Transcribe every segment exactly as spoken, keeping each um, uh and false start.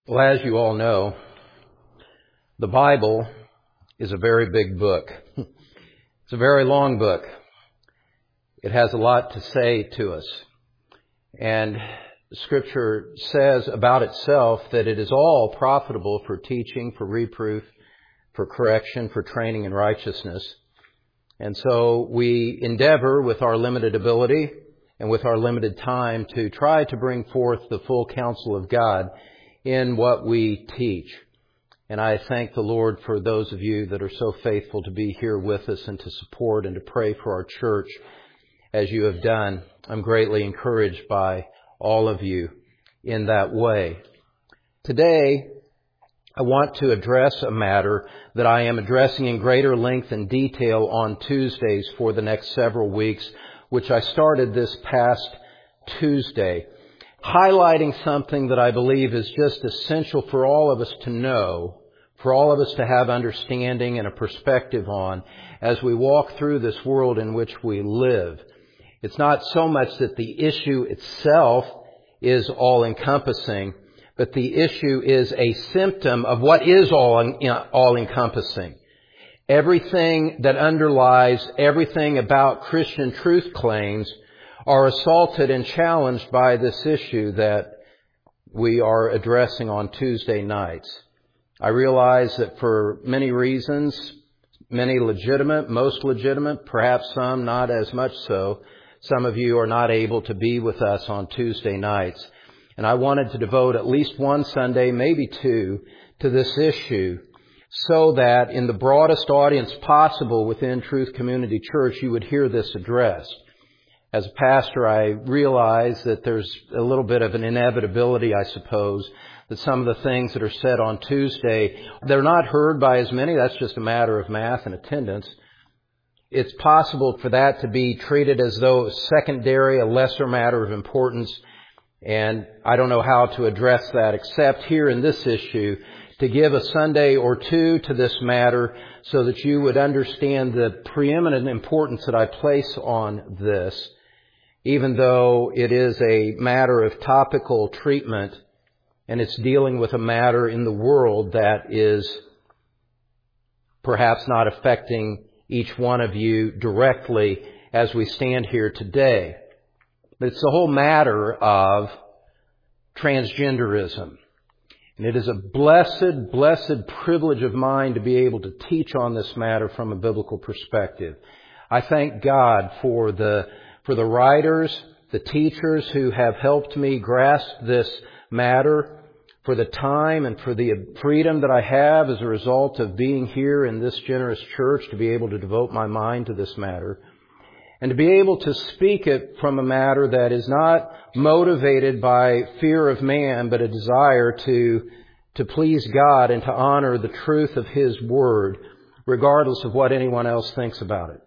Well, as you all know, the Bible is a very big book. It's a very long book. It has a lot to say to us. And Scripture says about itself that it is all profitable for teaching, for reproof, for correction, for training in righteousness. And so we endeavor with our limited ability and with our limited time to try to bring forth the full counsel of God in what we teach. And I thank the Lord for those of you that are so faithful to be here with us and to support and to pray for our church as you have done. I'm greatly encouraged by all of you in that way. Today, I want to address a matter that I am addressing in greater length and detail on Tuesdays for the next several weeks, which I started this past Tuesday, highlighting something that I believe is just essential for all of us to know, for all of us to have understanding and a perspective on as we walk through this world in which we live. It's not so much that the issue itself is all-encompassing, but the issue is a symptom of what is all, all-encompassing. Everything that underlies everything about Christian truth claims are assaulted and challenged by this issue that we are addressing on Tuesday nights. I realize that for many reasons, many legitimate, most legitimate, perhaps some not as much so, some of you are not able to be with us on Tuesday nights. And I wanted to devote at least one Sunday, maybe two, to this issue so that in the broadest audience possible within Truth Community Church, you would hear this addressed. As a pastor, I realize that there's a little bit of an inevitability, I suppose, that some of the things that are said on Tuesday, they're not heard by as many. That's just a matter of math and attendance. It's possible for that to be treated as though it's secondary, a lesser matter of importance. And I don't know how to address that except here in this issue to give a Sunday or two to this matter so that you would understand the preeminent importance that I place on this, even though it is a matter of topical treatment and it's dealing with a matter in the world that is perhaps not affecting each one of you directly as we stand here today. But it's the whole matter of transgenderism. And it is a blessed, blessed privilege of mine to be able to teach on this matter from a biblical perspective. I thank God for the, for the writers, the teachers who have helped me grasp this matter, for the time and for the freedom that I have as a result of being here in this generous church to be able to devote my mind to this matter. And to be able to speak it from a matter that is not motivated by fear of man, but a desire to, to please God and to honor the truth of His Word, regardless of what anyone else thinks about it.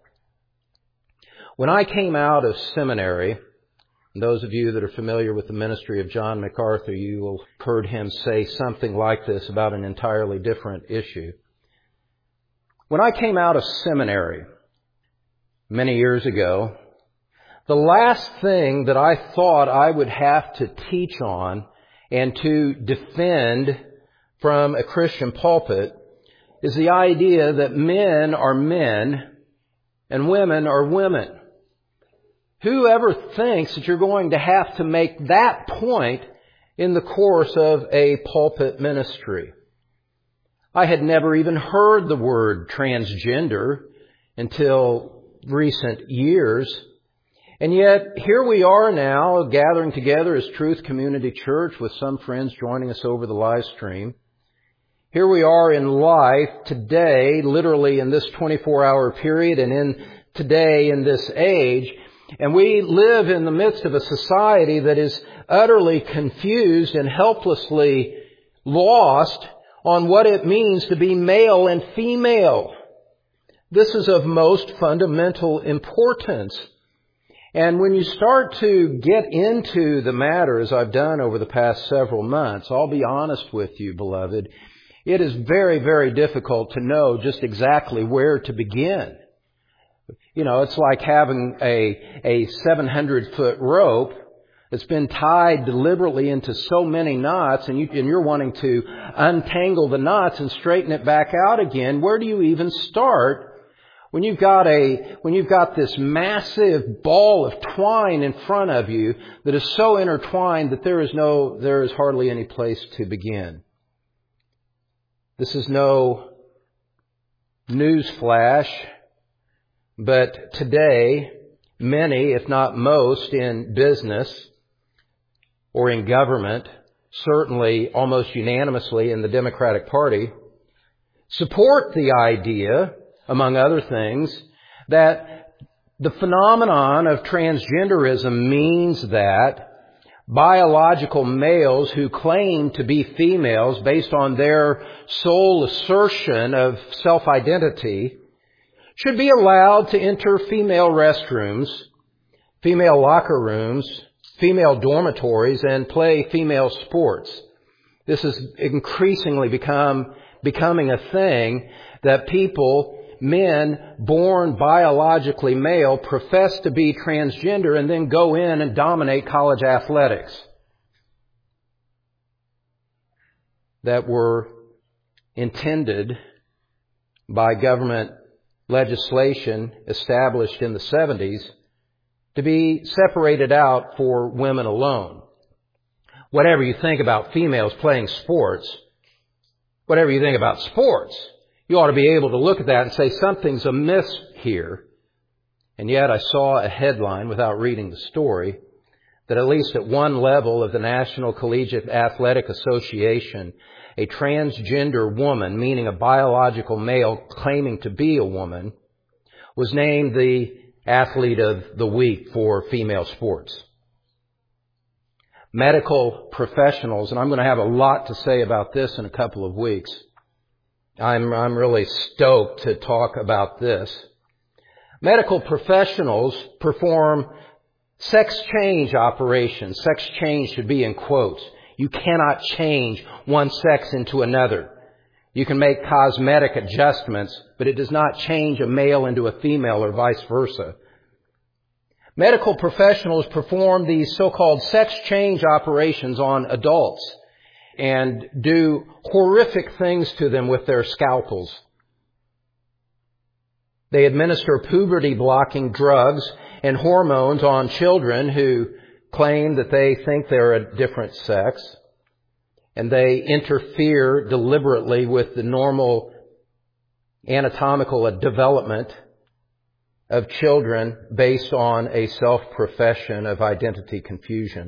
When I came out of seminary, and those of you that are familiar with the ministry of John MacArthur, you will have heard him say something like this about an entirely different issue. When I came out of seminary, many years ago, the last thing that I thought I would have to teach on and to defend from a Christian pulpit is the idea that men are men and women are women. Whoever thinks that you're going to have to make that point in the course of a pulpit ministry? I had never even heard the word transgender until recent years. And yet, here we are now gathering together as Truth Community Church with some friends joining us over the live stream. Here we are in life today, literally in this twenty-four hour period and in today in this age. And we live in the midst of a society that is utterly confused and helplessly lost on what it means to be male and female. This is of most fundamental importance. And when you start to get into the matter, as I've done over the past several months, I'll be honest with you, beloved, it is very, very difficult to know just exactly where to begin. You know, it's like having a, a seven hundred foot rope It's been tied deliberately into so many knots, and, you, and you're wanting to untangle the knots and straighten it back out again. Where do you even start when you've got a when you've got this massive ball of twine in front of you that is so intertwined that there is no there is hardly any place to begin? This is no news flash, but today, many, if not most, in business or in government, certainly almost unanimously in the Democratic Party, support the idea, among other things, that the phenomenon of transgenderism means that biological males who claim to be females based on their sole assertion of self-identity should be allowed to enter female restrooms, female locker rooms, female dormitories, and play female sports. This has increasingly become becoming a thing that people, men born biologically male, profess to be transgender and then go in and dominate college athletics that were intended by government legislation established in the seventies to be separated out for women alone. Whatever you think about females playing sports, whatever you think about sports, you ought to be able to look at that and say something's amiss here. And yet I saw a headline, without reading the story, that at least at one level of the National Collegiate Athletic Association, a transgender woman, meaning a biological male claiming to be a woman, was named the Athlete of the Week for female sports. Medical professionals, and I'm going to have a lot to say about this in a couple of weeks. I'm, I'm really stoked to talk about this. Medical professionals perform sex change operations. Sex change should be in quotes. You cannot change one sex into another. You can make cosmetic adjustments, but it does not change a male into a female or vice versa. Medical professionals perform these so-called sex change operations on adults and do horrific things to them with their scalpels. They administer puberty-blocking drugs and hormones on children who claim that they think they're a different sex. And they interfere deliberately with the normal anatomical development of children based on a self-profession of identity confusion.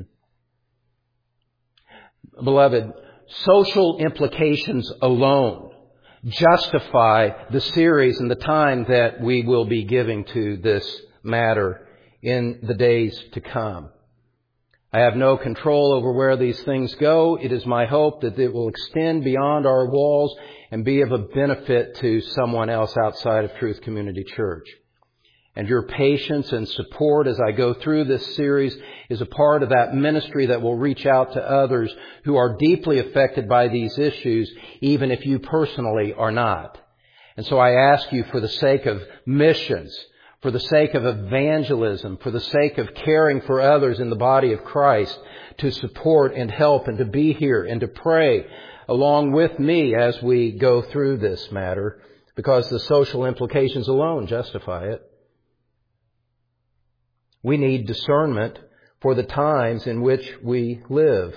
Beloved, social implications alone justify the series and the time that we will be giving to this matter in the days to come. I have no control over where these things go. It is my hope that it will extend beyond our walls and be of a benefit to someone else outside of Truth Community Church. And your patience and support as I go through this series is a part of that ministry that will reach out to others who are deeply affected by these issues, even if you personally are not. And so I ask you, for the sake of missions, for the sake of evangelism, for the sake of caring for others in the body of Christ, to support and help and to be here and to pray along with me as we go through this matter, because the social implications alone justify it. We need discernment for the times in which we live.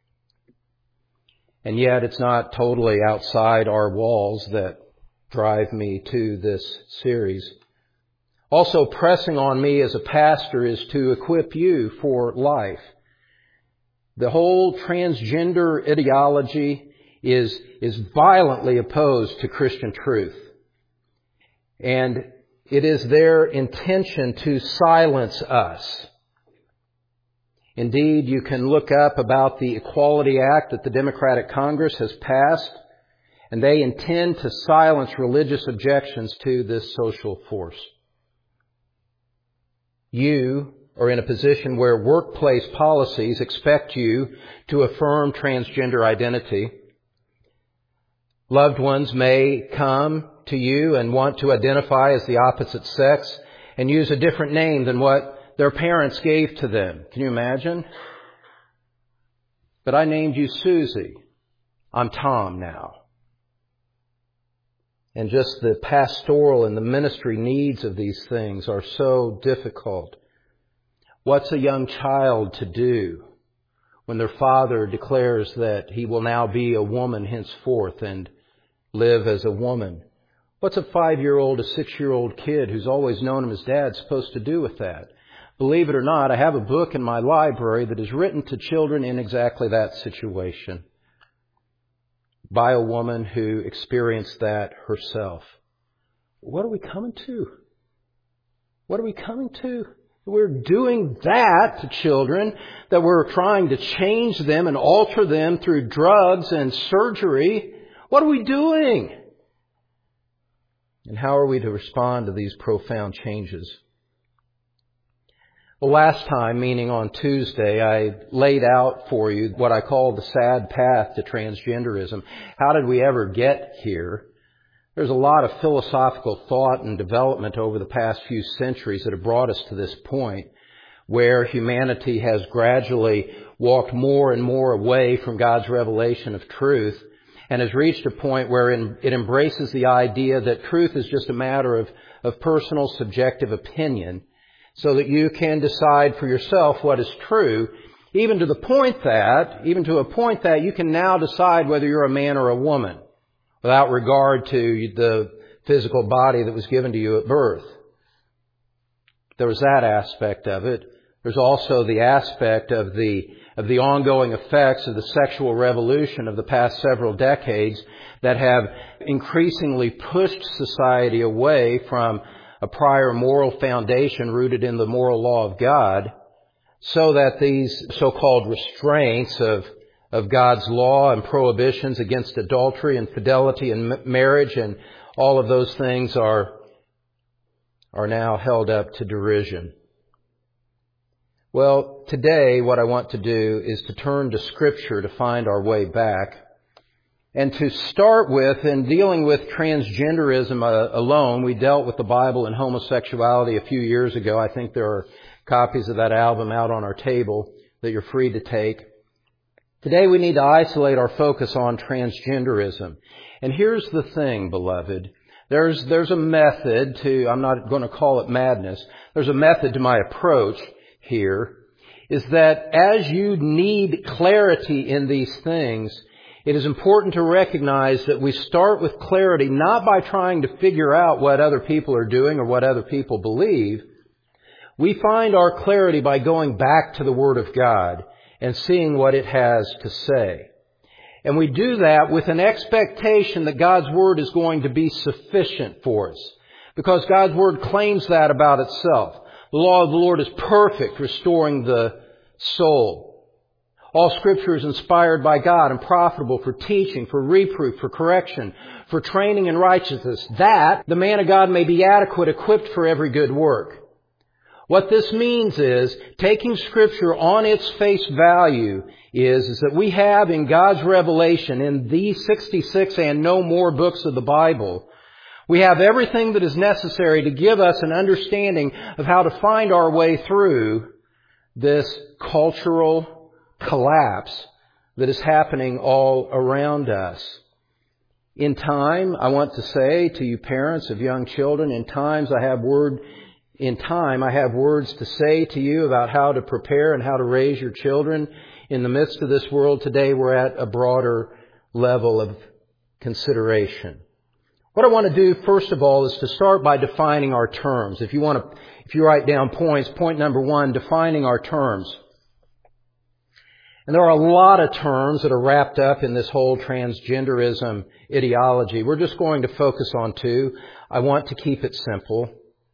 And yet it's not totally outside our walls that drive me to this series. Also pressing on me as a pastor is to equip you for life. The whole transgender ideology is, is violently opposed to Christian truth. And it is their intention to silence us. Indeed, you can look up about the Equality Act that the Democratic Congress has passed, and they intend to silence religious objections to this social force. You are in a position where workplace policies expect you to affirm transgender identity. Loved ones may come to you and want to identify as the opposite sex and use a different name than what their parents gave to them. Can you imagine? But I named you Susie. I'm Tom now. And just the pastoral and the ministry needs of these things are so difficult. What's a young child to do when their father declares that he will now be a woman henceforth and live as a woman? What's a five-year-old, a six-year-old kid who's always known him as dad supposed to do with that? Believe it or not, I have a book in my library that is written to children in exactly that situation by a woman who experienced that herself. What are we coming to? What are we coming to? We're doing that to children, that we're trying to change them and alter them through drugs and surgery. What are we doing? And how are we to respond to these profound changes? Well, last time, meaning on Tuesday, I laid out for you what I call the sad path to transgenderism. How did we ever get here? There's a lot of philosophical thought and development over the past few centuries that have brought us to this point where humanity has gradually walked more and more away from God's revelation of truth and has reached a point where it embraces the idea that truth is just a matter of, of personal subjective opinion, so that you can decide for yourself what is true, even to the point that, even to a point that you can now decide whether you're a man or a woman, without regard to the physical body that was given to you at birth. There was that aspect of it. There's also the aspect of the of the ongoing effects of the sexual revolution of the past several decades that have increasingly pushed society away from a prior moral foundation rooted in the moral law of God, so that these so-called restraints of, of God's law and prohibitions against adultery and fidelity and marriage and all of those things are, are now held up to derision. Well, today what I want to do is to turn to Scripture to find our way back. And to start with, in dealing with transgenderism uh, alone, we dealt with the Bible and homosexuality a few years ago. I think there are copies of that album out on our table that you're free to take. Today we need to isolate our focus on transgenderism. And here's the thing, beloved. There's, there's a method to, I'm not going to call it madness, there's a method to my approach here, is that as you need clarity in these things, it is important to recognize that we start with clarity not by trying to figure out what other people are doing or what other people believe. We find our clarity by going back to the Word of God and seeing what it has to say. And we do that with an expectation that God's Word is going to be sufficient for us, because God's Word claims that about itself. The law of the Lord is perfect, restoring the soul. All Scripture is inspired by God and profitable for teaching, for reproof, for correction, for training in righteousness, that the man of God may be adequate, equipped for every good work. What this means is, taking Scripture on its face value is, is that we have in God's revelation, in these sixty-six and no more books of the Bible, we have everything that is necessary to give us an understanding of how to find our way through this cultural collapse that is happening all around us. In time, I want to say to you parents of young children, in times I have word, in time I have words to say to you about how to prepare and how to raise your children. In the midst of this world today, we're at a broader level of consideration. What I want to do, first of all, is to start by defining our terms. If you want to, if you write down points, point number one, defining our terms. And there are a lot of terms that are wrapped up in this whole transgenderism ideology. We're just going to focus on two. I want to keep it simple.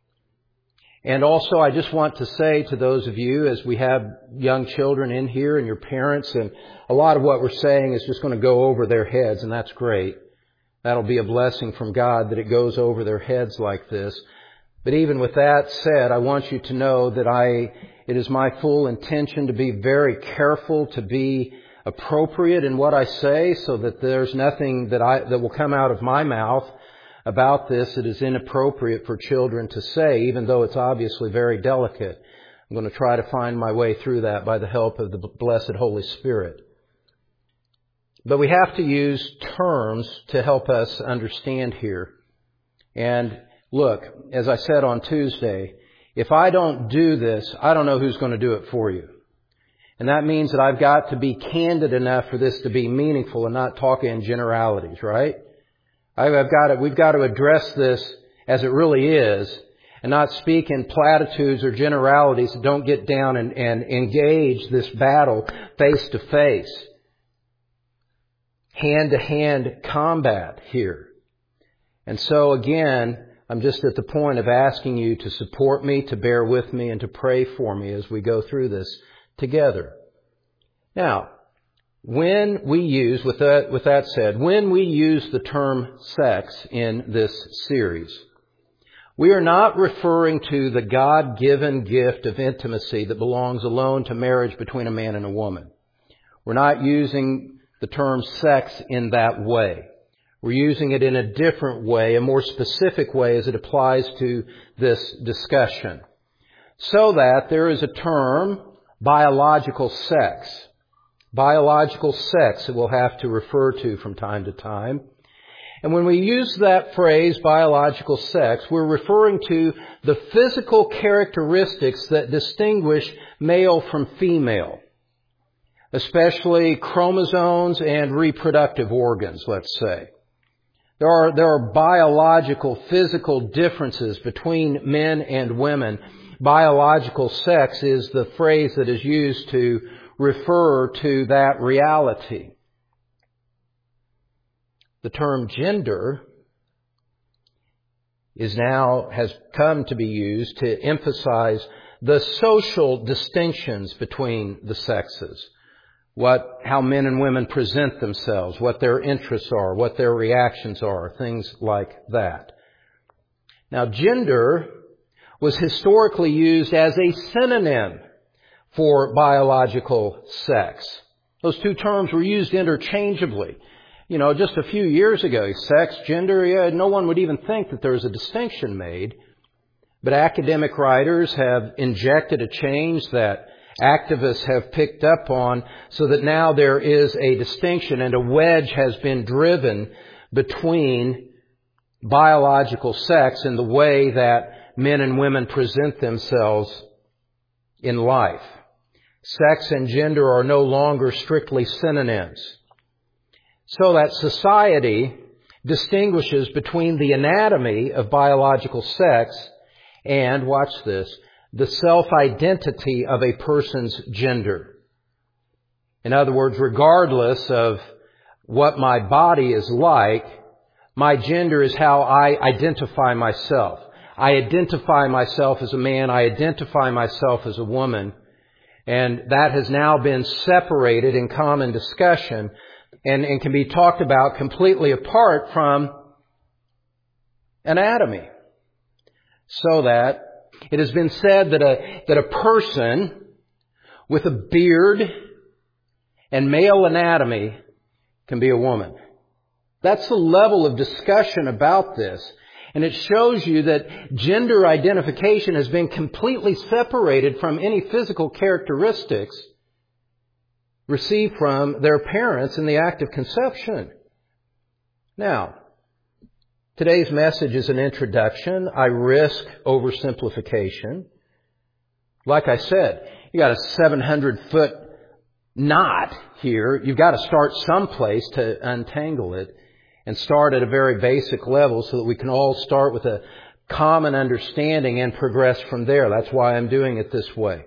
And also, I just want to say to those of you, as we have young children in here and your parents, and a lot of what we're saying is just going to go over their heads, and that's great. That'll be a blessing from God that it goes over their heads like this. But even with that said, I want you to know that I, it is my full intention to be very careful, to be appropriate in what I say, so that there's nothing that I, that will come out of my mouth about this that is inappropriate for children to say, even though it's obviously very delicate. I'm going to try to find my way through that by the help of the blessed Holy Spirit. But we have to use terms to help us understand here. And look, as I said on Tuesday, if I don't do this, I don't know who's going to do it for you. And that means that I've got to be candid enough for this to be meaningful and not talk in generalities, right? I've got to, we've got to address this as it really is and not speak in platitudes or generalities that don't get down and, and engage this battle face to face. Hand to hand combat here. And so again, I'm just at the point of asking you to support me, to bear with me, and to pray for me as we go through this together. Now, when we use, with that, with that said, when we use the term sex in this series, we are not referring to the God-given gift of intimacy that belongs alone to marriage between a man and a woman. We're not using the term sex in that way. We're using it in a different way, a more specific way as it applies to this discussion. So that there is a term, biological sex. Biological sex that we'll have to refer to from time to time. And when we use that phrase, biological sex, we're referring to the physical characteristics that distinguish male from female, especially chromosomes and reproductive organs, let's say. There are, there are biological, physical differences between men and women. Biological sex is the phrase that is used to refer to that reality. The term gender is now, has come to be used to emphasize the social distinctions between the sexes. What, how men and women present themselves, what their interests are, what their reactions are, things like that. Now, gender was historically used as a synonym for biological sex. Those two terms were used interchangeably. You know, just a few years ago, sex, gender, yeah, no one would even think that there was a distinction made. But academic writers have injected a change that activists have picked up on so that now there is a distinction and a wedge has been driven between biological sex and the way that men and women present themselves in life. Sex and gender are no longer strictly synonyms. So that society distinguishes between the anatomy of biological sex and, watch this, the self-identity of a person's gender. In other words, regardless of what my body is like, my gender is how I identify myself. I identify myself as a man. I identify myself as a woman. And that has now been separated in common discussion and, and can be talked about completely apart from anatomy. So that it has been said that a, that a person with a beard and male anatomy can be a woman. That's the level of discussion about this. And it shows you that gender identification has been completely separated from any physical characteristics received from their parents in the act of conception. Now, today's message is an introduction. I risk oversimplification. Like I said, you got a seven hundred foot knot here. You've got to start someplace to untangle it and start at a very basic level so that we can all start with a common understanding and progress from there. That's why I'm doing it this way.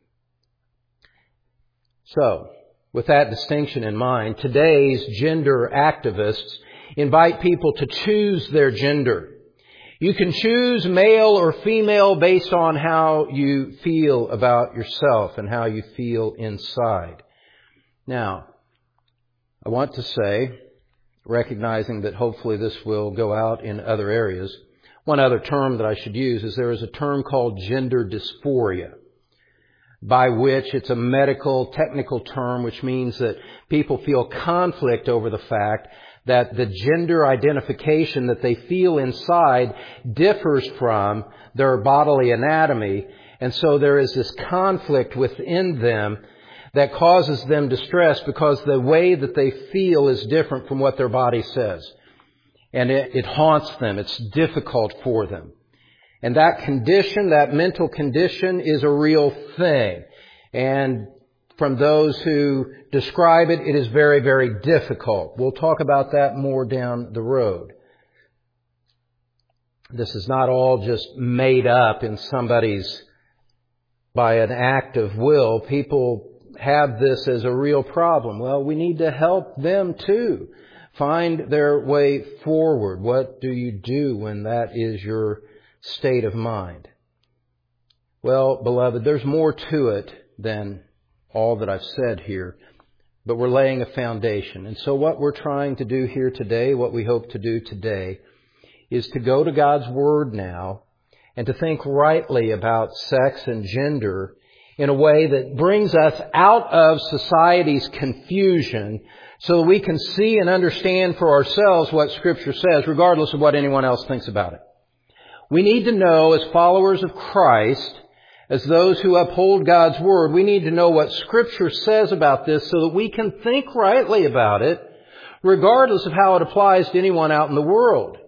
So, with that distinction in mind, today's gender activists invite people to choose their gender. You can choose male or female based on how you feel about yourself and how you feel inside. Now, I want to say, recognizing that hopefully this will go out in other areas, one other term that I should use is there is a term called gender dysphoria, by which it's a medical, technical term, which means that people feel conflict over the fact that the gender identification that they feel inside differs from their bodily anatomy, And so there is this conflict within them that causes them distress because the way that they feel is different from what their body says. And it, it haunts them. It's difficult for them. And that condition, that mental condition, is a real thing. And from those who describe it, it is very, very difficult. We'll talk about that more down the road. This is not all just made up in somebody's, by an act of will. People have this as a real problem. Well, we need to help them too find their way forward. What do you do when that is your state of mind? Well, beloved, there's more to it than all that I've said here, but we're laying a foundation. And so what we're trying to do here today, what we hope to do today, is to go to God's Word now and to think rightly about sex and gender in a way that brings us out of society's confusion so that we can see and understand for ourselves what Scripture says, regardless of what anyone else thinks about it. We need to know, as followers of Christ, as those who uphold God's Word, we need to know what Scripture says about this so that we can think rightly about it, regardless of how it applies to anyone out in the world.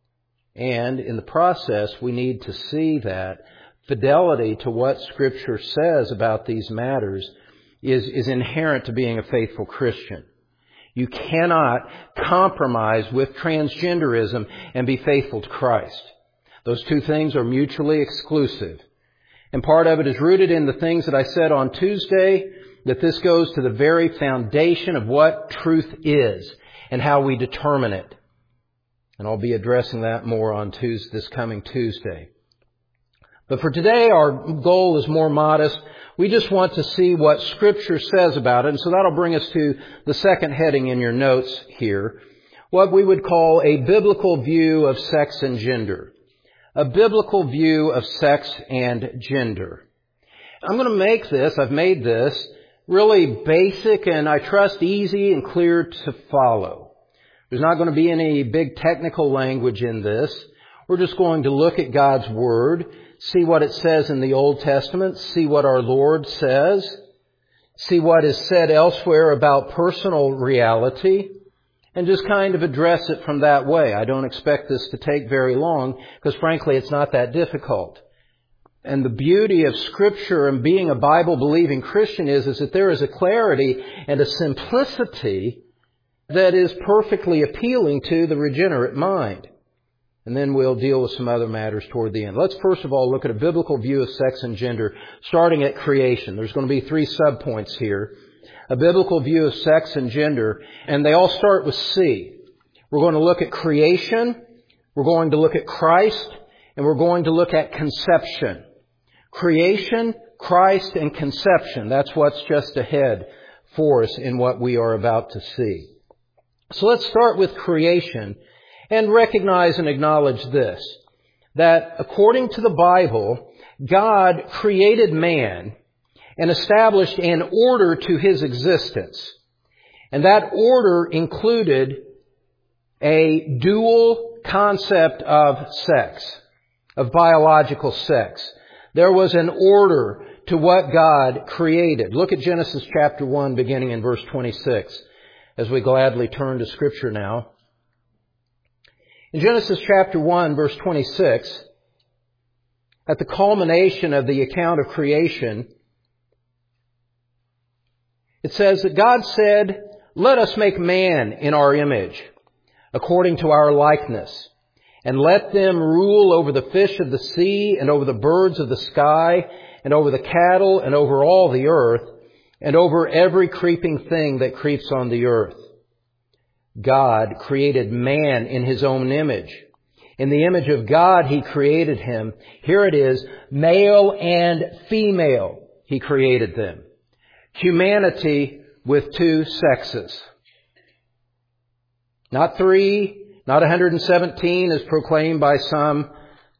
And in the process, we need to see that fidelity to what Scripture says about these matters is, is inherent to being a faithful Christian. You cannot compromise with transgenderism and be faithful to Christ. Those two things are mutually exclusive. And part of it is rooted in the things that I said on Tuesday, that this goes to the very foundation of what truth is and how we determine it. And I'll be addressing that more on Tuesday, this coming Tuesday. But for today, our goal is more modest. We just want to see what Scripture says about it. And so that'll bring us to the second heading in your notes here. What we would call a biblical view of sex and gender. A biblical view of sex and gender. I'm going to make this, I've made this, really basic and I trust easy and clear to follow. There's not going to be any big technical language in this. We're just going to look at God's Word, see what it says in the Old Testament, see what our Lord says, see what is said elsewhere about personal reality, and just kind of address it from that way. I don't expect this to take very long, because frankly it's not that difficult. And the beauty of Scripture and being a Bible-believing Christian is, is that there is a clarity and a simplicity that is perfectly appealing to the regenerate mind. And then we'll deal with some other matters toward the end. Let's first of all look at a biblical view of sex and gender, starting at creation. There's going to be three subpoints here. A biblical view of sex and gender, and they all start with C. We're going to look at creation, we're going to look at Christ, and we're going to look at conception. Creation, Christ, and conception. That's what's just ahead for us in what we are about to see. So let's start with creation and recognize and acknowledge this, that according to the Bible, God created man and established an order to his existence. And that order included a dual concept of sex, of biological sex. There was an order to what God created. Look at Genesis chapter one, beginning in verse twenty-six, as we gladly turn to Scripture now. In Genesis chapter one, verse twenty-six, at the culmination of the account of creation, it says that God said, "Let us make man in our image, according to our likeness, and let them rule over the fish of the sea, and over the birds of the sky, and over the cattle, and over all the earth, and over every creeping thing that creeps on the earth." God created man in His own image. In the image of God, He created him. Here it is, male and female, He created them. Humanity with two sexes. Not three, not one hundred seventeen as proclaimed by some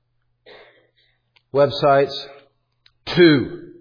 websites. Two.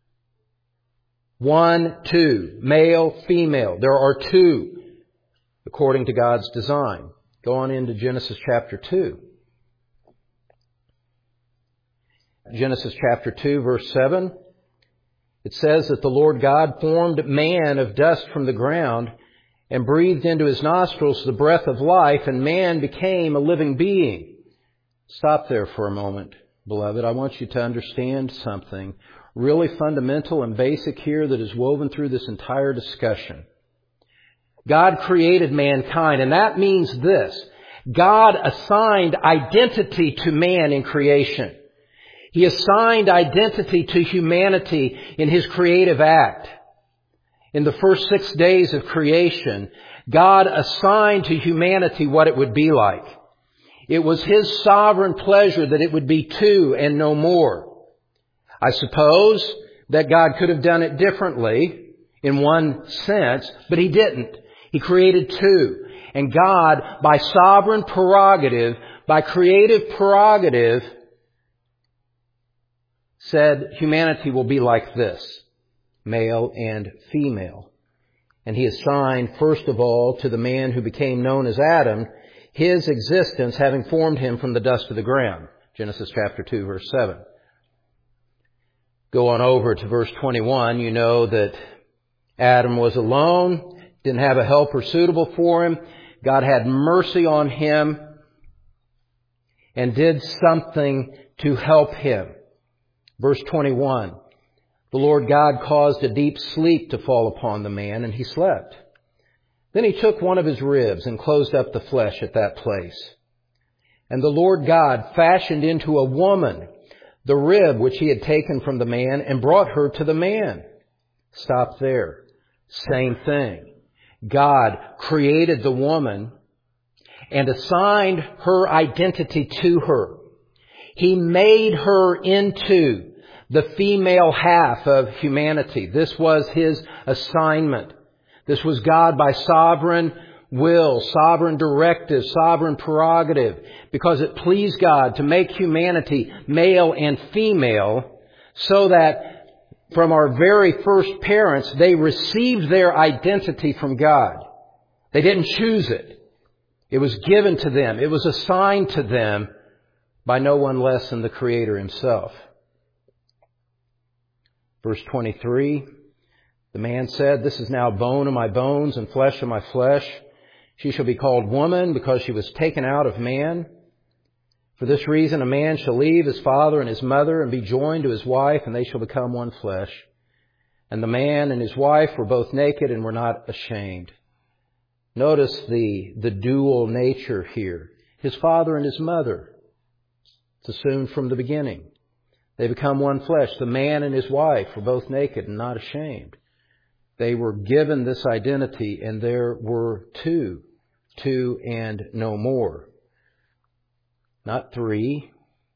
One, two. Male, female. There are two according to God's design. Go on into Genesis chapter two. Genesis chapter two, verse seven, it says that the Lord God formed man of dust from the ground and breathed into his nostrils the breath of life, and man became a living being. Stop there for a moment, beloved. I want you to understand something really fundamental and basic here that is woven through this entire discussion. God created mankind, and that means this. God assigned identity to man in creation. He assigned identity to humanity in His creative act. In the first six days of creation, God assigned to humanity what it would be like. It was His sovereign pleasure that it would be two and no more. I suppose that God could have done it differently in one sense, but He didn't. He created two. And God, by sovereign prerogative, by creative prerogative, said humanity will be like this, male and female. And He assigned, first of all, to the man who became known as Adam, his existence having formed him from the dust of the ground. Genesis chapter two, verse seven. Go on over to verse twenty-one. You know that Adam was alone, didn't have a helper suitable for him. God had mercy on him and did something to help him. Verse twenty-one. The Lord God caused a deep sleep to fall upon the man, and he slept. Then He took one of his ribs and closed up the flesh at that place. And the Lord God fashioned into a woman the rib which He had taken from the man and brought her to the man. Stop there. Same thing. God created the woman and assigned her identity to her. He made her into the female half of humanity. This was His assignment. This was God by sovereign will, sovereign directive, sovereign prerogative, because it pleased God to make humanity male and female so that from our very first parents, they received their identity from God. They didn't choose it. It was given to them. It was assigned to them by no one less than the Creator Himself. Verse twenty-three, the man said, "This is now bone of my bones and flesh of my flesh. She shall be called woman because she was taken out of man. For this reason a man shall leave his father and his mother and be joined to his wife, and they shall become one flesh. And the man and his wife were both naked and were not ashamed." Notice the, the dual nature here. His father and his mother. It's assumed from the beginning. They become one flesh. The man and his wife were both naked and not ashamed. They were given this identity, and there were two. Two and no more. Not three.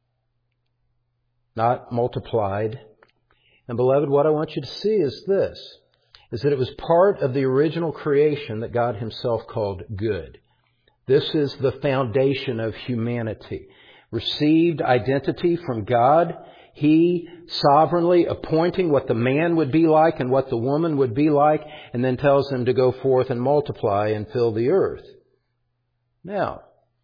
Not multiplied. And beloved, what I want you to see is this, is that it was part of the original creation that God Himself called good. This is the foundation of humanity. Received identity from God. He sovereignly appointing what the man would be like and what the woman would be like, and then tells them to go forth and multiply and fill the earth. Now,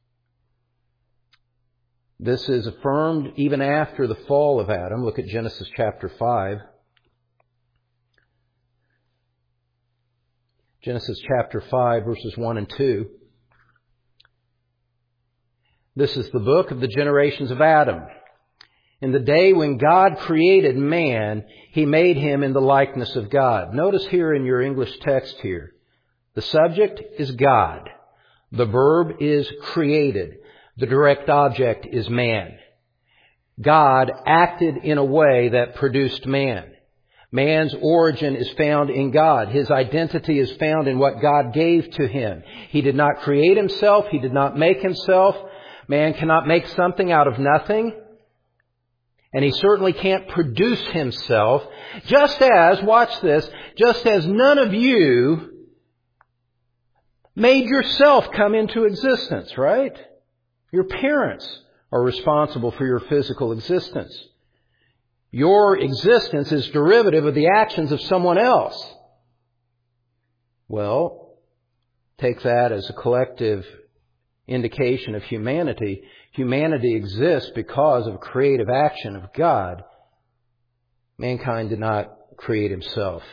this is affirmed even after the fall of Adam. Look at Genesis chapter five. Genesis chapter five, verses one and two. This is the book of the generations of Adam. In the day when God created man, He made him in the likeness of God. Notice here in your English text here, the subject is God. The verb is created. The direct object is man. God acted in a way that produced man. Man's origin is found in God. His identity is found in what God gave to him. He did not create himself. He did not make himself. Man cannot make something out of nothing. And he certainly can't produce himself. Just as, watch this, just as none of you made yourself come into existence, right? Your parents are responsible for your physical existence. Your existence is derivative of the actions of someone else. Well, take that as a collective indication of humanity. Humanity exists because of creative action of God. Mankind did not create himself.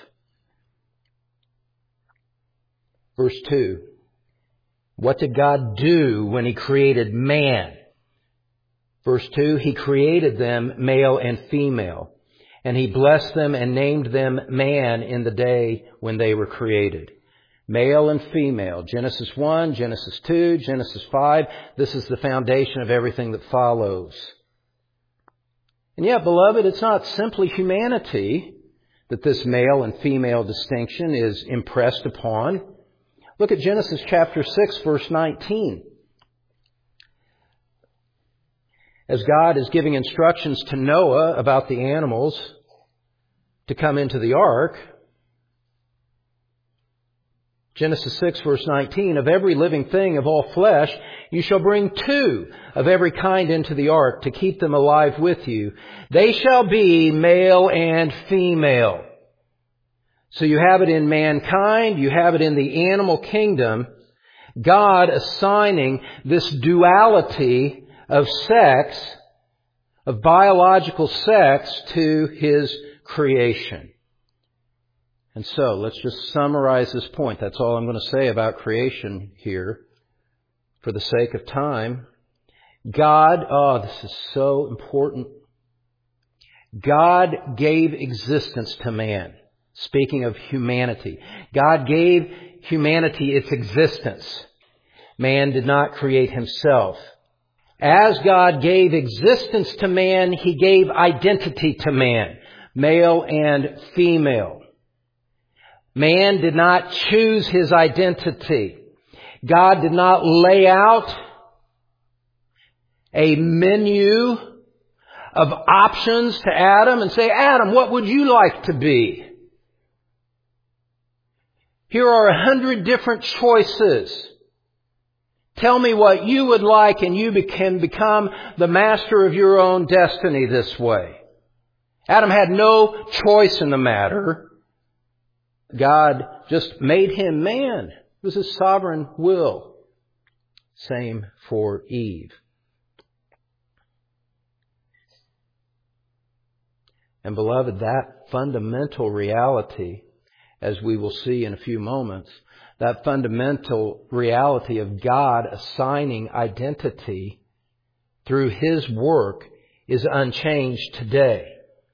Verse two. What did God do when He created man? Verse two, He created them male and female. And He blessed them and named them man in the day when they were created. Male and female. Genesis one, Genesis two, Genesis five. This is the foundation of everything that follows. And yet, beloved, it's not simply humanity that this male and female distinction is impressed upon. Look at Genesis chapter six, verse nineteen. As God is giving instructions to Noah about the animals to come into the ark, Genesis six, verse nineteen, of every living thing of all flesh, you shall bring two of every kind into the ark to keep them alive with you. They shall be male and female. So you have it in mankind, you have it in the animal kingdom, God assigning this duality of sex, of biological sex, to His creation. And so, let's just summarize this point. That's all I'm going to say about creation here, for the sake of time. God, oh, this is so important. God gave existence to man. Speaking of humanity, God gave humanity its existence. Man did not create himself. As God gave existence to man, He gave identity to man, male and female. Man did not choose his identity. God did not lay out a menu of options to Adam and say, Adam, what would you like to be? Here are a hundred different choices. Tell me what you would like, and you can become the master of your own destiny this way. Adam had no choice in the matter. God just made him man. It was His sovereign will. Same for Eve. And beloved, that fundamental reality, as we will see in a few moments, that fundamental reality of God assigning identity through His work is unchanged today.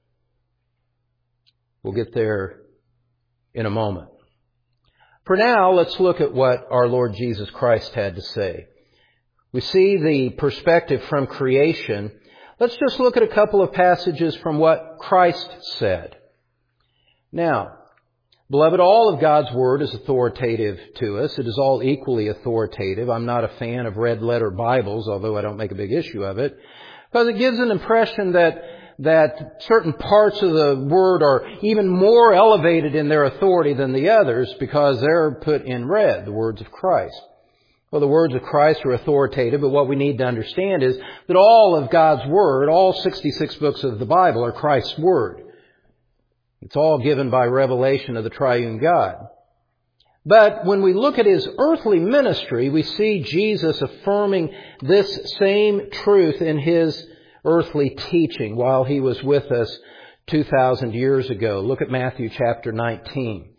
We'll get there in a moment. For now, let's look at what our Lord Jesus Christ had to say. We see the perspective from creation. Let's just look at a couple of passages from what Christ said. Now, beloved, all of God's Word is authoritative to us. It is all equally authoritative. I'm not a fan of red letter Bibles, although I don't make a big issue of it, because it gives an impression that that certain parts of the Word are even more elevated in their authority than the others because they're put in red, the words of Christ. Well, the words of Christ are authoritative, but what we need to understand is that all of God's Word, all sixty-six books of the Bible, are Christ's Word. It's all given by revelation of the triune God. But when we look at His earthly ministry, we see Jesus affirming this same truth in His earthly teaching while He was with us two thousand years ago. Look at Matthew chapter nineteen.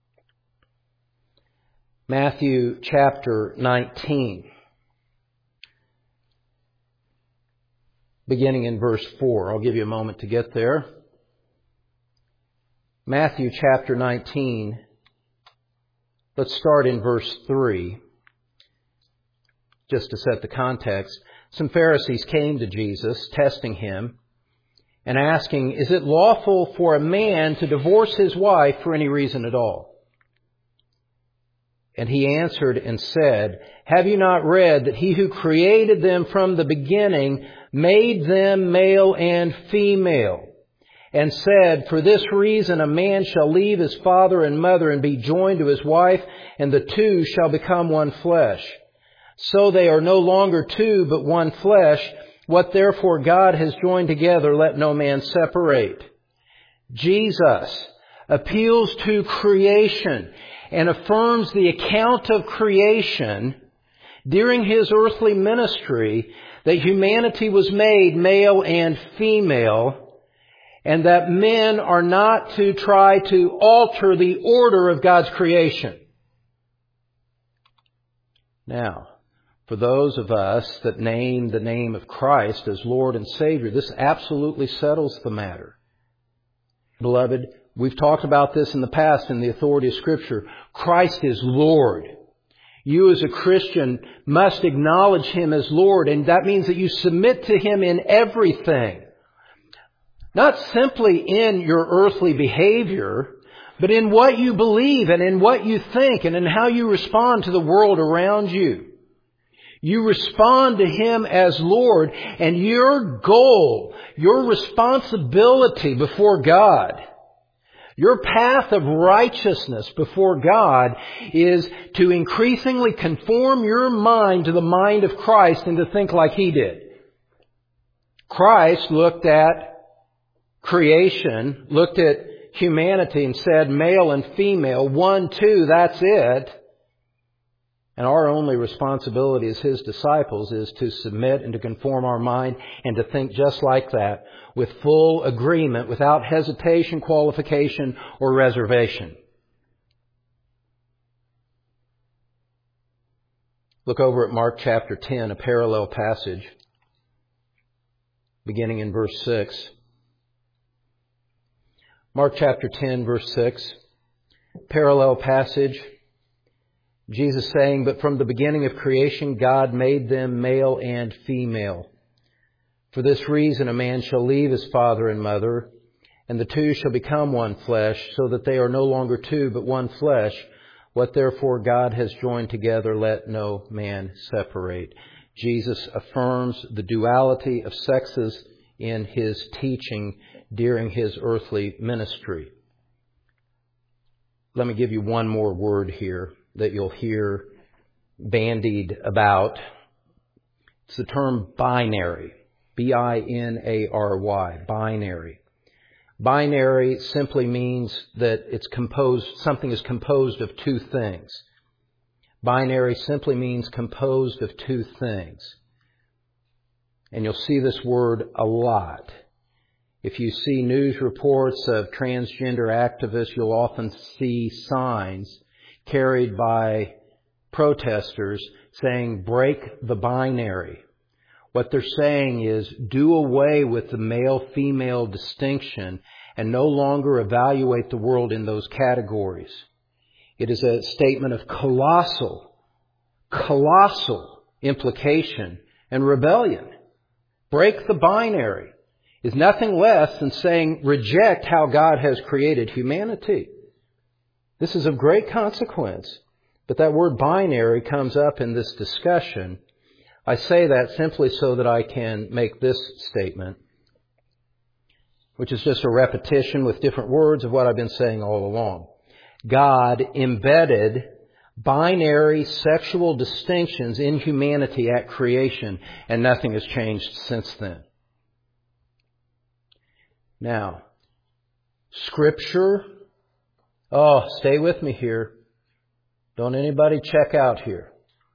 Matthew chapter nineteen. Beginning in verse four. I'll give you a moment to get there. Matthew chapter nineteen. Let's start in verse three. Just to set the context. Some Pharisees came to Jesus, testing Him, and asking, is it lawful for a man to divorce his wife for any reason at all? And He answered and said, have you not read that He who created them from the beginning made them male and female? And said, for this reason a man shall leave his father and mother and be joined to his wife, and the two shall become one flesh. So they are no longer two, but one flesh. What therefore God has joined together, let no man separate. Jesus appeals to creation and affirms the account of creation during His earthly ministry that humanity was made male and female, and that men are not to try to alter the order of God's creation. Now, for those of us that name the name of Christ as Lord and Savior, this absolutely settles the matter. Beloved, we've talked about this in the past in the authority of Scripture. Christ is Lord. You as a Christian must acknowledge Him as Lord, and that means that you submit to Him in everything. Not simply in your earthly behavior, but in what you believe and in what you think and in how you respond to the world around you. You respond to Him as Lord, and your goal, your responsibility before God, your path of righteousness before God is to increasingly conform your mind to the mind of Christ and to think like He did. Christ looked at creation, looked at humanity and said male and female, one, two, that's it. And our only responsibility as His disciples is to submit and to conform our mind and to think just like that, with full agreement, without hesitation, qualification, or reservation. Look over at Mark chapter ten, a parallel passage, beginning in verse six. Mark chapter ten, verse six, parallel passage. Jesus saying, "But from the beginning of creation, God made them male and female. For this reason, a man shall leave his father and mother, and the two shall become one flesh, so that they are no longer two, but one flesh. What therefore God has joined together, let no man separate." Jesus affirms the duality of sexes in His teaching during His earthly ministry. Let me give you one more word here that you'll hear bandied about. It's the term binary. B I N A R Y. Binary. Binary simply means that it's composed, something is composed of two things. Binary simply means composed of two things. And you'll see this word a lot. If you see news reports of transgender activists, you'll often see signs carried by protesters saying, "Break the binary." What they're saying is, do away with the male-female distinction and no longer evaluate the world in those categories. It is a statement of colossal, colossal implication and rebellion. Break the binary is nothing less than saying, reject how God has created humanity. This is of great consequence, but that word binary comes up in this discussion. I say that simply so that I can make this statement, which is just a repetition with different words of what I've been saying all along. God embedded binary sexual distinctions in humanity at creation, and nothing has changed since then. Now, Scripture. Oh, stay with me here. Don't anybody check out here.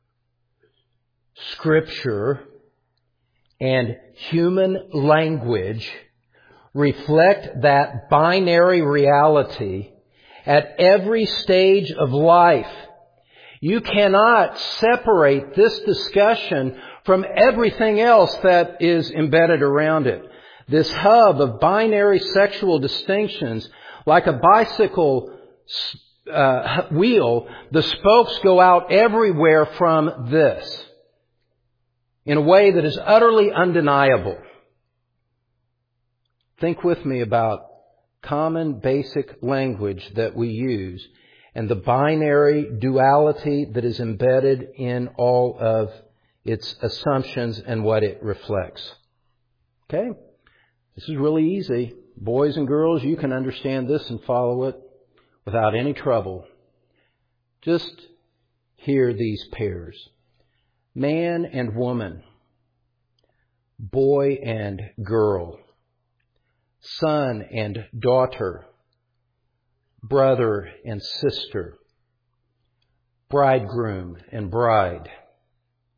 Scripture and human language reflect that binary reality at every stage of life. You cannot separate this discussion from everything else that is embedded around it. This hub of binary sexual distinctions, like a bicycle uh, wheel, the spokes go out everywhere from this in a way that is utterly undeniable. Think with me about common basic language that we use and the binary duality that is embedded in all of its assumptions and what it reflects. Okay? This is really easy. Boys and girls, you can understand this and follow it without any trouble. Just hear these pairs. Man and woman. Boy and girl. Son and daughter. Brother and sister. Bridegroom and bride.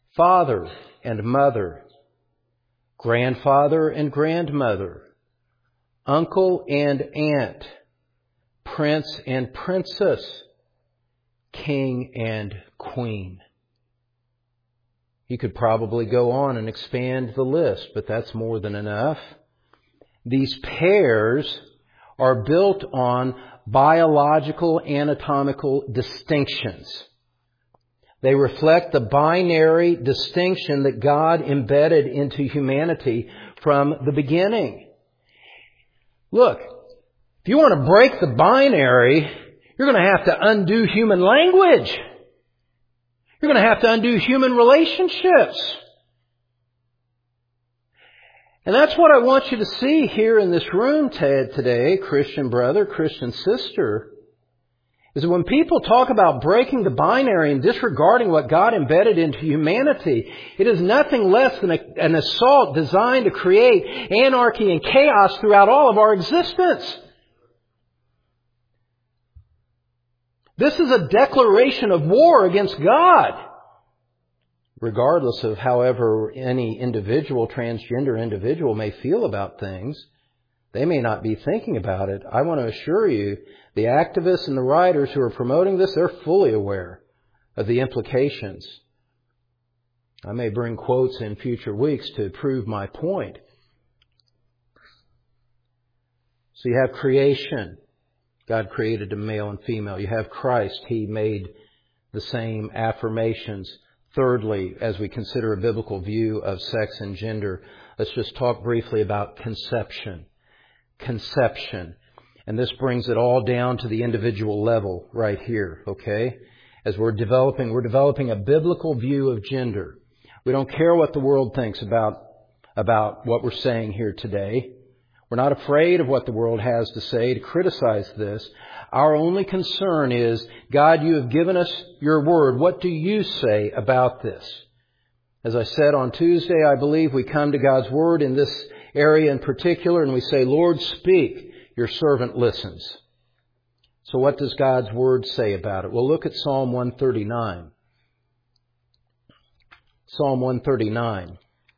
father and mother, grandfather and grandmother, uncle and aunt, prince and princess, king and queen. You could probably go on and expand the list, but that's more than enough. These pairs are built on biological anatomical distinctions. They reflect the binary distinction that God embedded into humanity from the beginning. Look, if you want to break the binary, you're going to have to undo human language. You're going to have to undo human relationships. And that's what I want you to see here in this room today, Christian brother, Christian sister, is that when people talk about breaking the binary and disregarding what God embedded into humanity, it is nothing less than a, an assault designed to create anarchy and chaos throughout all of our existence. This is a declaration of war against God. Regardless of however any individual, transgender individual may feel about things, they may not be thinking about it. I want to assure you, the activists and the writers who are promoting this, they're fully aware of the implications. I may bring quotes in future weeks to prove my point. So you have creation. God created a male and female. You have Christ. He made the same affirmations. Thirdly, as we consider a biblical view of sex and gender, let's just talk briefly about conception. Conception. And this brings it all down to the individual level right here, okay? As we're developing, we're developing a biblical view of gender. We don't care what the world thinks about, about what we're saying here today. We're not afraid of what the world has to say to criticize this. Our only concern is, God, you have given us your word. What do you say about this? As I said on Tuesday, I believe we come to God's word in this area in particular and we say, Lord, speak. Your servant listens. So what does God's word say about it? Well, look at Psalm one thirty-nine. Psalm one thirty-nine.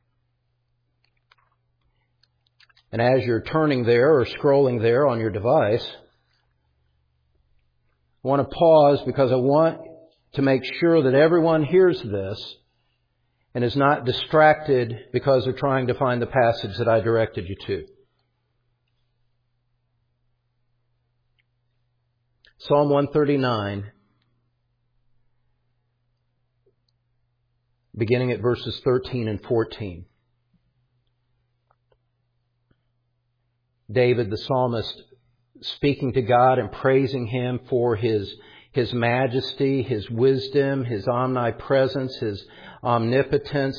And as you're turning there or scrolling there on your device, I want to pause because I want to make sure that everyone hears this and is not distracted because they're trying to find the passage that I directed you to. Psalm one thirty-nine, beginning at verses thirteen and fourteen. David, the psalmist, speaking to God and praising Him for His, His majesty, His wisdom, His omnipresence, His omnipotence.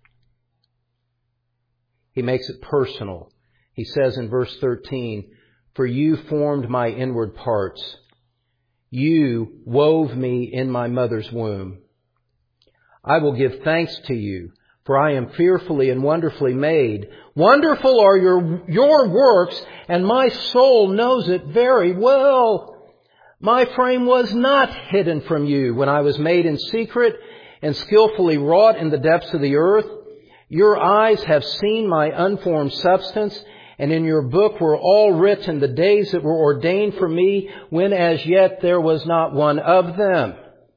He makes it personal. He says in verse thirteen, "For you formed my inward parts. You wove me in my mother's womb. I will give thanks to you, for I am fearfully and wonderfully made. Wonderful are your, your works, and my soul knows it very well. My frame was not hidden from you when I was made in secret and skillfully wrought in the depths of the earth. Your eyes have seen my unformed substance, and in your book were all written the days that were ordained for me, when as yet there was not one of them."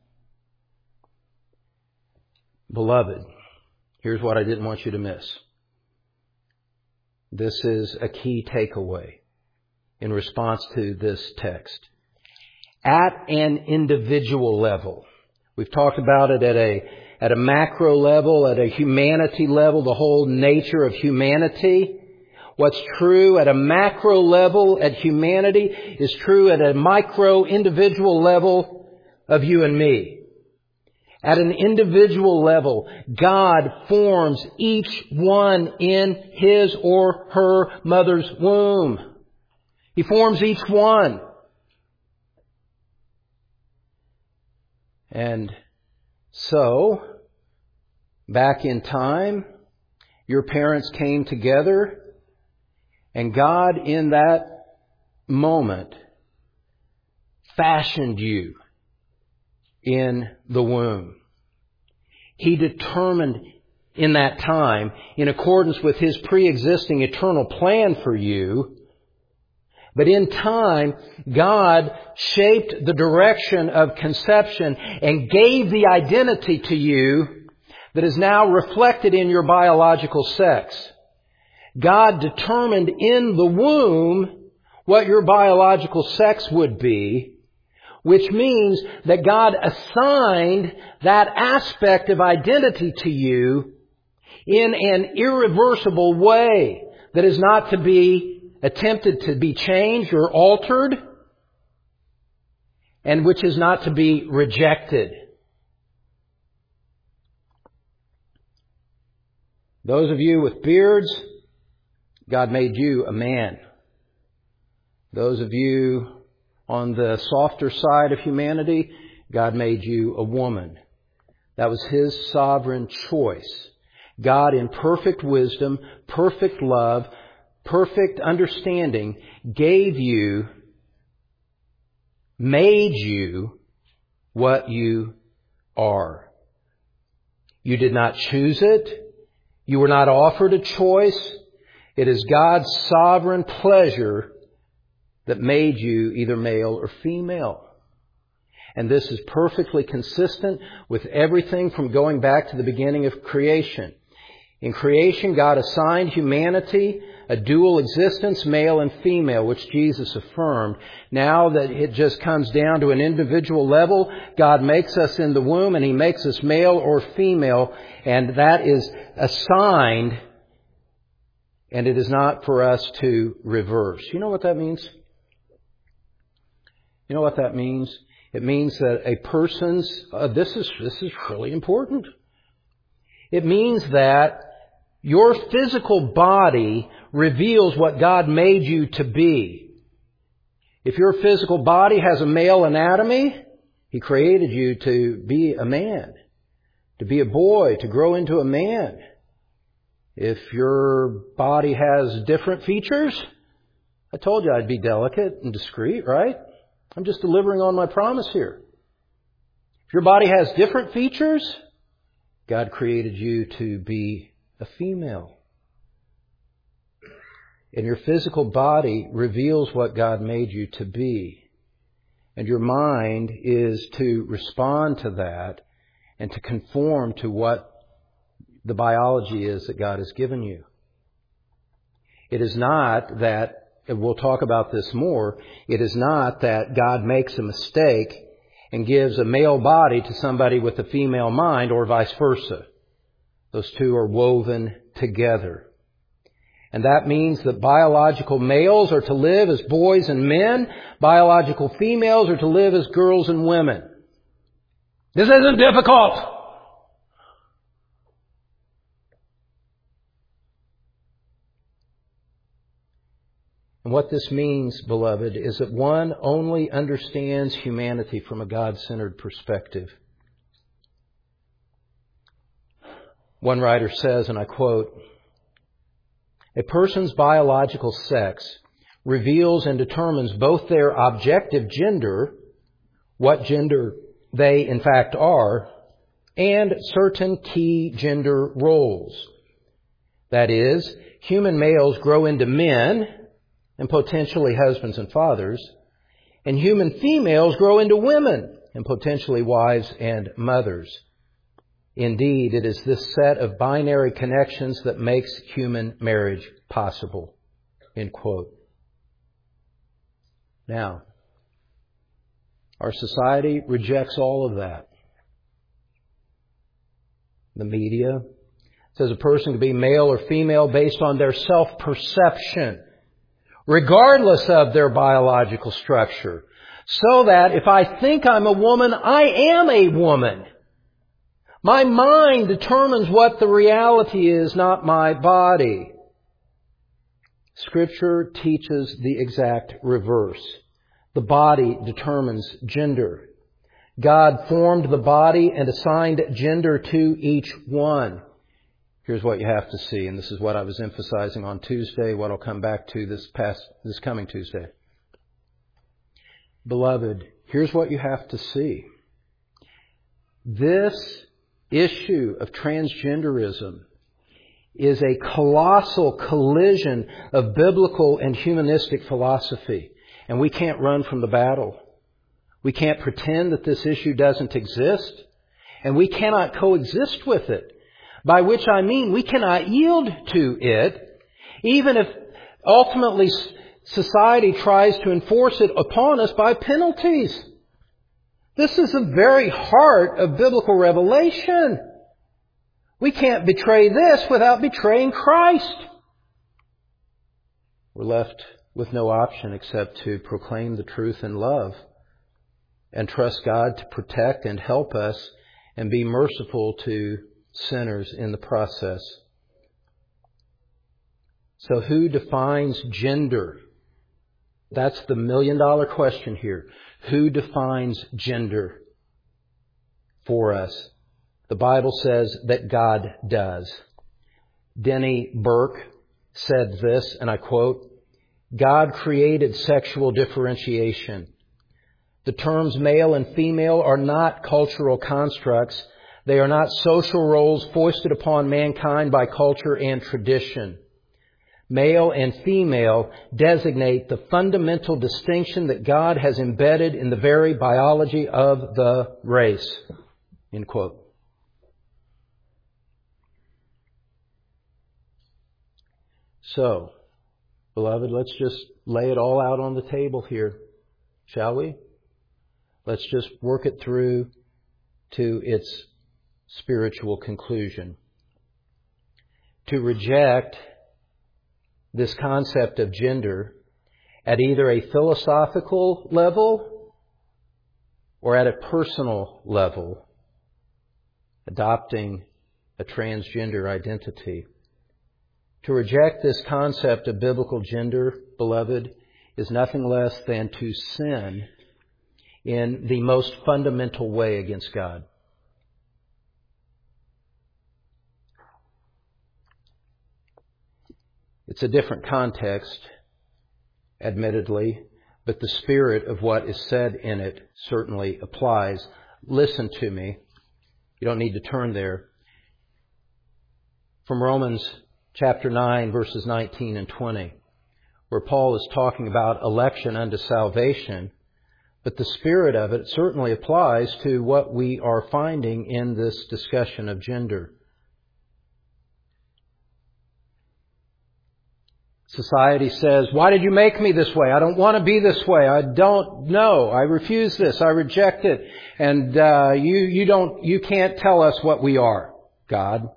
Beloved, here's what I didn't want you to miss. This is a key takeaway in response to this text. At an individual level, we've talked about it at a, at a macro level, at a humanity level, the whole nature of humanity. What's true at a macro level at humanity is true at a micro individual level of you and me. At an individual level, God forms each one in his or her mother's womb. He forms each one. And so, back in time, your parents came together, and God in that moment fashioned you in the womb. He determined in that time, in accordance with His pre-existing eternal plan for you. But in time, God shaped the direction of conception and gave the identity to you that is now reflected in your biological sex. God determined in the womb what your biological sex would be, which means that God assigned that aspect of identity to you in an irreversible way that is not to be attempted to be changed or altered, and which is not to be rejected. Those of you with beards, God made you a man. Those of you on the softer side of humanity, God made you a woman. That was His sovereign choice. God, in perfect wisdom, perfect love, perfect understanding, gave you, made you what you are. You did not choose it. You were not offered a choice. It is God's sovereign pleasure that made you either male or female. And this is perfectly consistent with everything from going back to the beginning of creation. In creation, God assigned humanity a dual existence, male and female, which Jesus affirmed. Now that it just comes down to an individual level, God makes us in the womb and He makes us male or female, and that is assigned, and it is not for us to reverse. You know what that means? You know what that means? It means that a person's, uh, this is, this is really important. It means that your physical body reveals what God made you to be. If your physical body has a male anatomy, He created you to be a man, to be a boy, to grow into a man. If your body has different features, I told you I'd be delicate and discreet, right? I'm just delivering on my promise here. If your body has different features, God created you to be a female. And your physical body reveals what God made you to be. And your mind is to respond to that and to conform to what the biology is that God has given you. It is not that, and we'll talk about this more, it is not that God makes a mistake and gives a male body to somebody with a female mind or vice versa. Those two are woven together. And that means that biological males are to live as boys and men. Biological females are to live as girls and women. This isn't difficult. And what this means, beloved, is that one only understands humanity from a God-centered perspective. One writer says, and I quote, "A person's biological sex reveals and determines both their objective gender, what gender they in fact are, and certain key gender roles. That is, human males grow into men and potentially husbands and fathers, and human females grow into women and potentially wives and mothers. Indeed, it is this set of binary connections that makes human marriage possible." End quote. Now, our society rejects all of that. The media says a person can be male or female based on their self-perception, regardless of their biological structure. So that if I think I'm a woman, I am a woman. My mind determines what the reality is, not my body. Scripture teaches the exact reverse. The body determines gender. God formed the body and assigned gender to each one. Here's what you have to see, and this is what I was emphasizing on Tuesday, what I'll come back to this past, this coming Tuesday. Beloved, here's what you have to see. This issue of transgenderism is a colossal collision of biblical and humanistic philosophy. And we can't run from the battle. We can't pretend that this issue doesn't exist. And we cannot coexist with it. By which I mean we cannot yield to it, even if ultimately society tries to enforce it upon us by penalties. This is the very heart of biblical revelation. We can't betray this without betraying Christ. We're left with no option except to proclaim the truth in love and trust God to protect and help us and be merciful to sinners in the process. So who defines gender? That's the million dollar question here. Who defines gender for us? The Bible says that God does. Denny Burke said this, and I quote, "God created sexual differentiation. The terms male and female are not cultural constructs. They are not social roles foisted upon mankind by culture and tradition. Male and female designate the fundamental distinction that God has embedded in the very biology of the race." End quote. So, beloved, let's just lay it all out on the table here, shall we? Let's just work it through to its spiritual conclusion. To reject this concept of gender at either a philosophical level or at a personal level, adopting a transgender identity. To reject this concept of biblical gender, beloved, is nothing less than to sin in the most fundamental way against God. It's a different context, admittedly, but the spirit of what is said in it certainly applies. Listen to me. You don't need to turn there. From Romans chapter nine, verses nineteen and twenty, where Paul is talking about election unto salvation, but the spirit of it certainly applies to what we are finding in this discussion of gender. Society says, "Why did you make me this way? I don't want to be this way. I don't know. I refuse this. I reject it. And uh, you, you don't, you can't tell us what we are, God."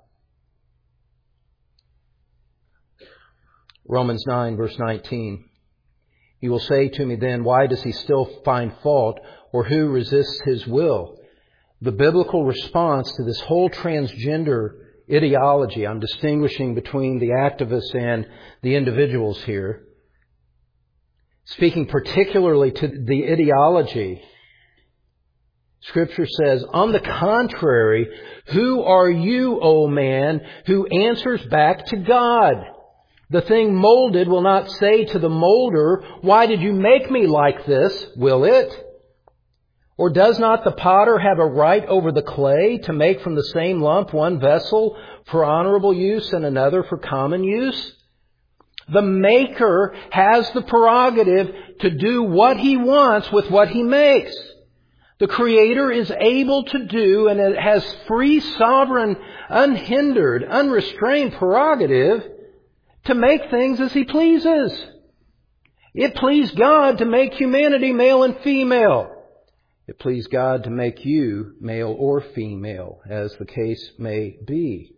Romans nine, verse nineteen. "You will say to me then, why does he still find fault, or who resists his will?" The biblical response to this whole transgender ideology, I'm distinguishing between the activists and the individuals here, speaking particularly to the ideology, Scripture says, "On the contrary, who are you, O man, who answers back to God? The thing molded will not say to the molder, 'Why did you make me like this?' will it? Or does not the potter have a right over the clay to make from the same lump one vessel for honorable use and another for common use? The Maker has the prerogative to do what He wants with what He makes. The Creator is able to do, and it has free, sovereign, unhindered, unrestrained prerogative to make things as He pleases. It pleased God to make humanity male and female. It pleased God to make you male or female, as the case may be.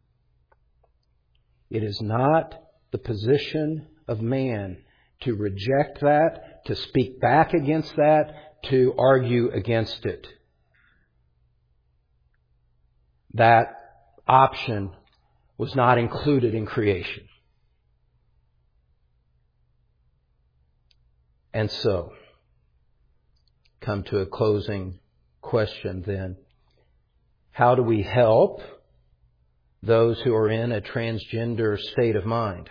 It is not the position of man to reject that, to speak back against that, to argue against it. That option was not included in creation. And so, come to a closing question then. How do we help those who are in a transgender state of mind?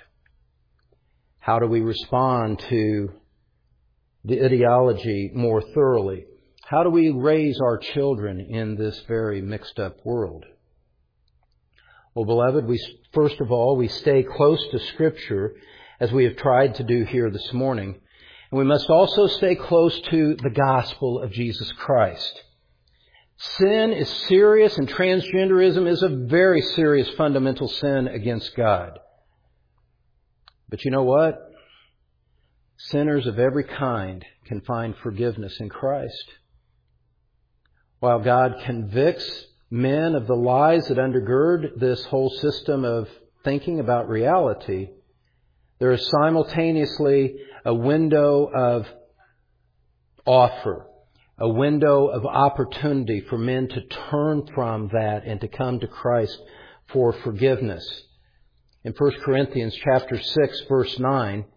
How do we respond to the ideology more thoroughly? How do we raise our children in this very mixed up world? Well, beloved, we first of all, we stay close to Scripture as we have tried to do here this morning. And we must also stay close to the gospel of Jesus Christ. Sin is serious, and transgenderism is a very serious fundamental sin against God. But you know what? Sinners of every kind can find forgiveness in Christ. While God convicts men of the lies that undergird this whole system of thinking about reality, there is simultaneously a window of offer, a window of opportunity for men to turn from that and to come to Christ for forgiveness. In First Corinthians chapter six, verse nine,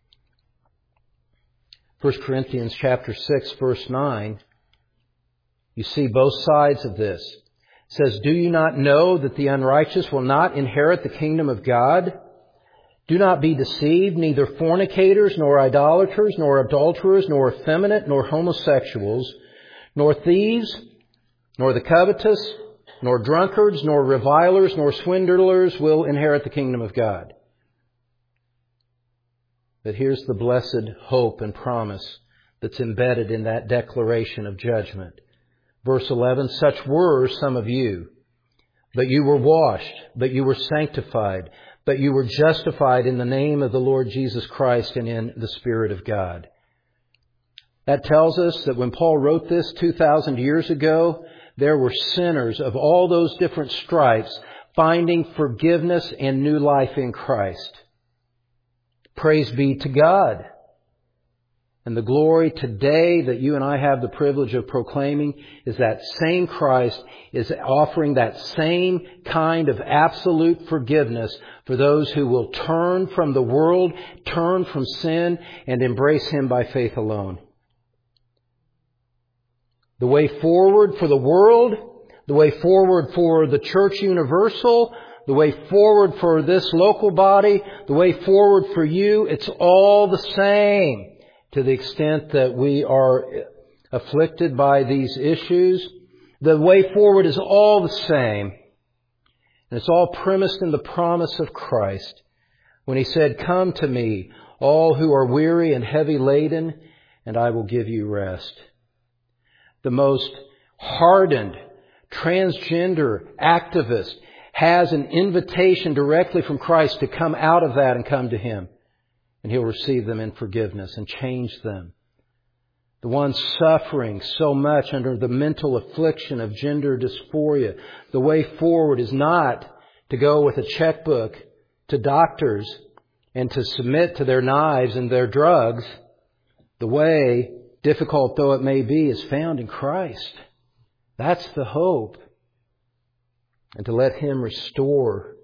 First Corinthians chapter six, verse nine, you see both sides of this. It says, "Do you not know that the unrighteous will not inherit the kingdom of God? Do not be deceived, neither fornicators, nor idolaters, nor adulterers, nor effeminate, nor homosexuals, nor thieves, nor the covetous, nor drunkards, nor revilers, nor swindlers will inherit the kingdom of God." But here's the blessed hope and promise that's embedded in that declaration of judgment. Verse eleven, "Such were some of you, but you were washed, but you were sanctified, but you were justified in the name of the Lord Jesus Christ and in the Spirit of God." That tells us that when Paul wrote this two thousand years ago, there were sinners of all those different stripes finding forgiveness and new life in Christ. Praise be to God. And the glory today that you and I have the privilege of proclaiming is that same Christ is offering that same kind of absolute forgiveness for those who will turn from the world, turn from sin, and embrace Him by faith alone. The way forward for the world, the way forward for the Church Universal, the way forward for this local body, the way forward for you, it's all the same. To the extent that we are afflicted by these issues, the way forward is all the same. And it's all premised in the promise of Christ when He said, "Come to me, all who are weary and heavy laden, and I will give you rest." The most hardened transgender activist has an invitation directly from Christ to come out of that and come to Him. And He'll receive them in forgiveness and change them. The ones suffering so much under the mental affliction of gender dysphoria, the way forward is not to go with a checkbook to doctors and to submit to their knives and their drugs. The way, difficult though it may be, is found in Christ. That's the hope. And to let Him restore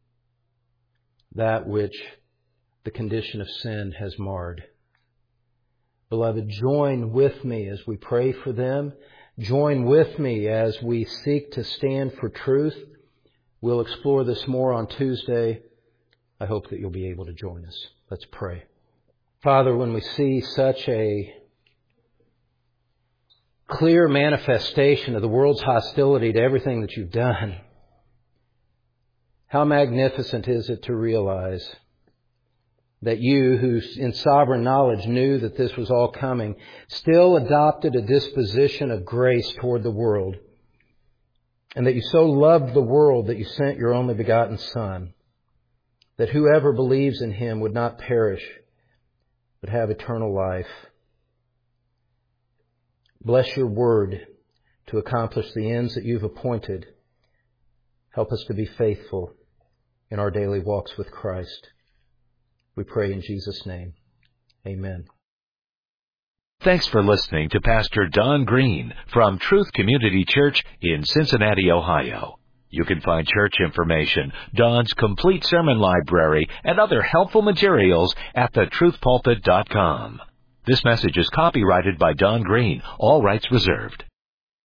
that which the condition of sin has marred. Beloved, join with me as we pray for them. Join with me as we seek to stand for truth. We'll explore this more on Tuesday. I hope that you'll be able to join us. Let's pray. Father, when we see such a clear manifestation of the world's hostility to everything that you've done, how magnificent is it to realize that you, who in sovereign knowledge knew that this was all coming, still adopted a disposition of grace toward the world. And that you so loved the world that you sent your only begotten Son, that whoever believes in Him would not perish, but have eternal life. Bless your word to accomplish the ends that you've appointed. Help us to be faithful in our daily walks with Christ. We pray in Jesus' name. Amen. Thanks for listening to Pastor Don Green from Truth Community Church in Cincinnati, Ohio. You can find church information, Don's complete sermon library, and other helpful materials at the truth pulpit dot com. This message is copyrighted by Don Green, all rights reserved.